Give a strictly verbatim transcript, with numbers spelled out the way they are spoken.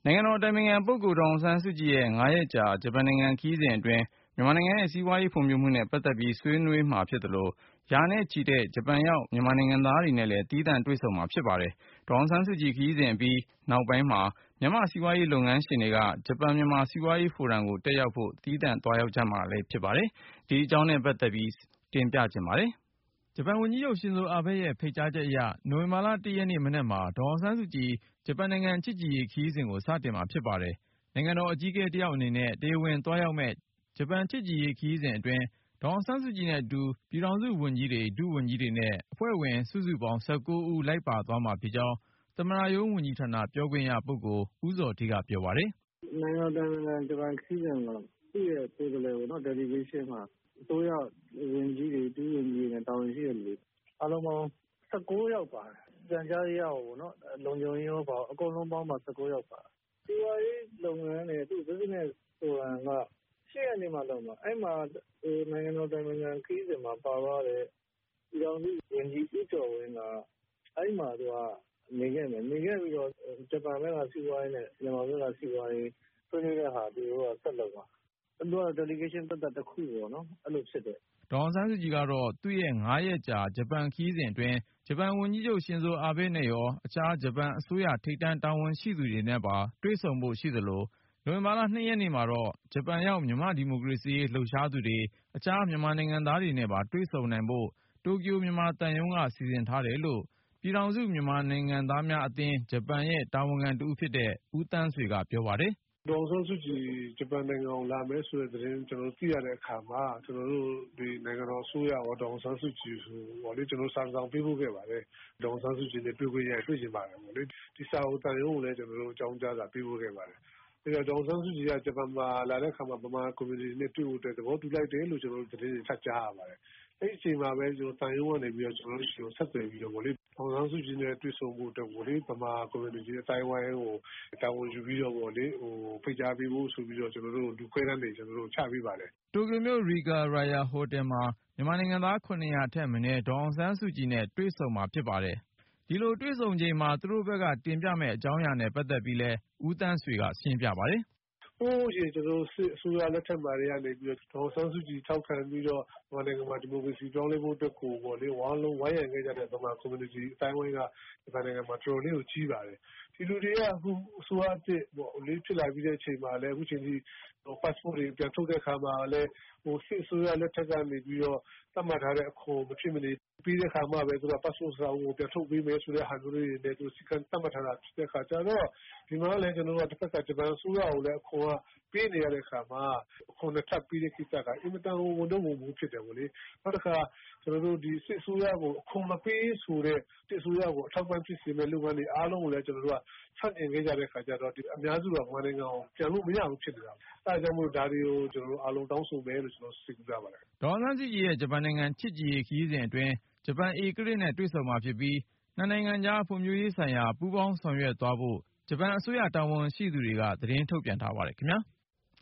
နိုင်ငံတော်အတိုင်ပင်ခံပုဂ္ဂိုလ်ဒေါ်အောင်ဆန်းစုကြည်ရဲ့ငါးရက်ကြာဂျပန်နိုင်ငံခရီးစဉ်အတွင်းမြန်မာနိုင်ငံရဲ့စီးပွားရေးဖွံ့ဖြိုးမှုနဲ့ပတ်သက်ပြီးဆွေးနွေးမှာဖြစ်သလိုရာနဲ့ချီတဲ့ဂျပန်ရောက်မြန်မာနိုင်ငံသားတွေနဲ့လည်းသီးသန့်တွေ့ဆုံမှာဖြစ်ပါတယ်။ဒေါ်အောင်ဆန်းစုကြည်ခရီးစဉ်အပြီးနောက်ပိုင်းမှာမြန်မာစီးပွားရေးလုပ်ငန်းရှင်တွေကဂျပန်မြန်မာစီးပွားရေးဖိုရမ်ကိုတက်ရောက်ဖို့သီးသန့်သွားရောက်ကြမှာလည်းဖြစ်ပါတယ်။ဒီအကြောင်းနဲ့ပတ်သက်ပြီးတင်ပြခြင်းပါတယ်။ဂျပန်ဝန်ကြီးချုပ်ရှင်ဇိုအာဘဲရဲ့ဖိတ်ကြားချက်အရနိုဝင်ဘာလတရက်နေ့မနက်မှာဒေါ်အောင်ဆန်းစုကြည်ဂျပန်နိုင်ငံချစ်ကြည်ရေးခရီးစဉ်ကိုစတင်မှာဖြစ်ပါတယ်။နိုင်ငံတော်အကြီးအကဲတယောက်အနေနဲ့တရားဝင်သွားရောက်မဲ့ဂျပန်ချစ်ကြည်ရေးခရီးစဉ်အတွင်းဒေါ်အောင်ဆန်းစုကြည်နဲ့အတူပြည်ထောင်စုဝန်ကြီးတွေဒုဝန်ကြီးတွေနဲ့အဖွဲ့ဝင်စုစုပေါင်း၁၉ဦးလိုက်ပါသွားမှာဖြစ်ကြောင်းသမ္မတရုံးဝန်ကြီးဌာနပြောခွင့်ရပုဂ္ဂိုလ်ဦးဇော်ဌေးကပြောပါတယ်။နိုင်ငံတော်တိုင်ပင်ခံဂျပန်ခရီးစဉ်မှာသူ့ရဲ့ကိုယ်စားလှယ်ကိုနော် delegation မှာအစိုးရဝန်ကြီးတွေဒုဝန်ကြီးတွေနဲ့တာဝန်ရှိတဲ့လူတွေအားလုံးပေါင်း၁၉ယောက်ပါတယ်။ပြန်ကြားရေးရောနော်လုံခြုံရေးရောပါအကုန်လုံးပေါင်းပါ၁၉ယောက်ပါ။စီးပွားရေးလုပ်ငန်းတွေသူ business ဆိုတာကရှေ့ရက်နေ့မှလုပ်မှာအဲ့မှာနိုင်ငံတော်တိုင်ပင်ခံခရီးစဉ်မှာပါသွားတဲ့ပြည်ထောင်စုဝန်ကြီးဦးကျော်ဝင်းကအဲ့မှာသူကနေခဲ့မယ်နေခဲ့ပြီးတော့ဂျပန်ဘက်ကစီးပွားရေးနဲ့မြန်မာဘက်ကစီးပွားရေးဆွေးနွေးတဲ့ဟာသူတို့ကဆက်လုပ်ပါသူက delegation တက်တက်တစ်ခုပေါ့နော်အဲ့လိုဖြစ်တယ်ဒေါ်အောင်ဆန်းစုကြည်ကတော့သူ့ရဲ့ငါးရက်ကြာဂျပန်ခရီးစဉ်အတွင်းဂျပန်ဝန်ကြီးချုပ်ရှင်ဇိုအာဘဲနဲ့ရောအခြားဂျပန်အစိုးရထိပ်တန်းတာဝန်ရှိသူတွေနဲ့ပါတွေ့ဆုံဖို့ရှိသလိုနိုဝင်ဘာလ၂ရက်နေ့မှာတော့ဂျပန်ရောက်မြန်မာဒီမိုကရေစီရေးလှုပ်ရှားသူတွေအခြားမြန်မာနိုင်ငံသားတွေနဲ့ပါတွေ့ဆုံနိုင်ဖို့တိုကျိုမြန်မာသံရုံးကစီစဉ်ထားတယ်လို့ပြည်ထောင်စုမြန်မာနိုင်ငံသားများအသင်းဂျပန်ရဲ့တာဝန်ခံတဦးဖြစ်တဲ့ဦးသန်းဆွေကပြောပါတယ်ဒေါ်အောင်ဆန်းစုကြည်ဂျပန်နိုင်ငံကိုလာမယ်ဆိုတဲ့သတင်းကျွန်တော်တို့သိရတဲ့အခါမှာကျွန်တော်တို့ဒီနိုင်ငံတော်အစိုးရရောဒေါ်အောင်ဆန်းစုကြည်ဆိုပေါ့လေကျွန်တော်စာဆောင်ပေးဖို့ခဲ့ပါတယ်ဒေါ်အောင်ဆန်းစုကြည်နဲ့တွေ့ခွင့်ရတွေ့ချင်ပါတယ်ပေါ့လေဒီစာအုပ်တန်ရုံးကိုလည်းကျွန်တော်တို့အကြောင်းကြားစာပေးဖို့ခဲ့ပါတယ်အဲတော့ဒေါ်အောင်ဆန်းစုကြည်ကဂျပန်မှာလာတဲ့အခါမှာဗမာကွန်မြူနတီနဲ့တွေ့ဖို့အတွက်သဘောတူလိုက်တယ်လို့ကျွန်တော်တို့သတင်းတွေထပ်ကြားရပါတယ်အဲ့ဒီအချိန်မှာပဲကျွန်တော်တန်ရုံးကနေပြီးတော့ကျွန်တော်တို့ရှင်ဆက်သွယ်ပြီးတော့ပေါ့လေဒေါ်အောင်ဆန်းစုကြည်နဲ့တွေ့ဆုံဖို့အတွက်ပေါ့လေဗမာကွန်မြူနတီနဲ့တိုင်းဝိုင်းကိုတာဝန်ယူပြီးတော့ပေါ့လေဟိုဖိတ်ကြားပေးဖို့ဆိုပြီးတော့ကျွန်တော်တို့လူခွဲတန်းတွေကျွန်တော်တို့ချပေးပါတယ်တိုကျိုမြို့ Regal Royal Hotel မှာမြန်မာနိုင်ငံသားခုနှစ်ရာထက်မနည်းဒေါ်အောင်ဆန်းစုကြည်နဲ့တွေ့ဆုံမှာဖြစ်ပါတယ်ဒီလိုတွေ့ဆုံချိန်မှာသူတို့ဘက်ကတင်ပြမဲ့အကြောင်းအရာနဲ့ပတ်သက်ပြီးလဲဦးသန်းဆွေကရှင်းပြပါတယ်ဟိုးရှင်ကျွန်တော်စစ်အစိုးရလက်ထက်မှာတွေကနေပြီးတော့ဒေါ်ဆန်းစုကြည်ထောက်ခံပြီးတော့မြန်မာနိုင်ငံမှာဒီမိုကရေစီပြောင်းလဲဖို့အတွက်ကိုပေါ့လေဝါလုံးဝိုင်းရံခဲ့ကြတဲ့ဗမာကွန်မြူနတီအတိုင်းဝိုင်းကမြန်မာနိုင်ငံမှာတော်တော်လေးကိုကြီးပါတယ်ဒီလူတွေကအခုအစိုးရအစ်ပေါ့လေးဖြစ်လာပြီးတဲ့အချိန်မှာလည်းအခုချိန်ကြီးဟို passport တွေပြန်ထုတ်တဲ့အခါမှာလည်းဟိုစစ်အစိုးရလက်ထက်ကနေပြီးတော့သတ်မှတ်ထားတဲ့အခွန်မဖြစ်မနေပြီးတဲ့အခါမှာပဲသူက passport စာအုပ်ကိုပြန်ထုတ်ပေးမယ်ဆိုတဲ့ဟာမျိုးတွေနဲ့သူစီကံသတ်မှတ်ထားတာဖြစ်တဲ့အခါကျတော့ဒီမှာလည်းကျွန်တော်တို့ကတစ်ဖက်ကဂျပန်အစိုးရကိုလည်းအခွန်ကပေးနေရတဲ့အခါမှာအခွန်နဲ့ထပ်ပြီးတဲ့ကိစ္စကအင်မတန်ဝန်တော့ဝန်မှုဖြစ်တယ်ဗောလေနောက်တစ်ခါကျွန်တော်တို့ဒီစစ်အစိုးရကိုအခွန်မပေးဆိုတဲ့စစ်အစိုးရကိုအထောက်ပံ့ဖြစ်စေမဲ့လုပ်ငန်းတွေအားလုံးကိုလည်းကျွန်တော်တို့ကဆန့်ကျင်ခဲ့ကြတဲ့အခါကျတော့ဒီအများစုကမြန်မာနိုင်ငံကိုပြန်လို့မရဘူးဖြစ်နေတာအဲဒါကြောင့်မို့ဒါတွေကိုကျွန်တော်တို့အားလုံးတောင်းဆိုမယ်လို့ကျွန်တော်စိတ်ကူးကြပါတယ်ဒေါ်အောင်ဆန်းစုကြည်ရဲ့ဂျပန်နိုင်ငံချစ်ကြည်ရေးခရီးစဉ်အတွင်းဂျပန်ဧကရာဇ်နဲ့တွေ့ဆုံမှာဖြစ်ပြီးနှစ်နိုင်ငံကြားဖွံ့ဖြိုးရေးဆိုင်ရာပူးပေါင်းဆောင်ရွက်သွားဖို့ဂျပန်အစိုးရတာဝန်ရှိသူတွေကသတင်းထုတ်ပြန်ထားပါတယ်ခင်ဗျာ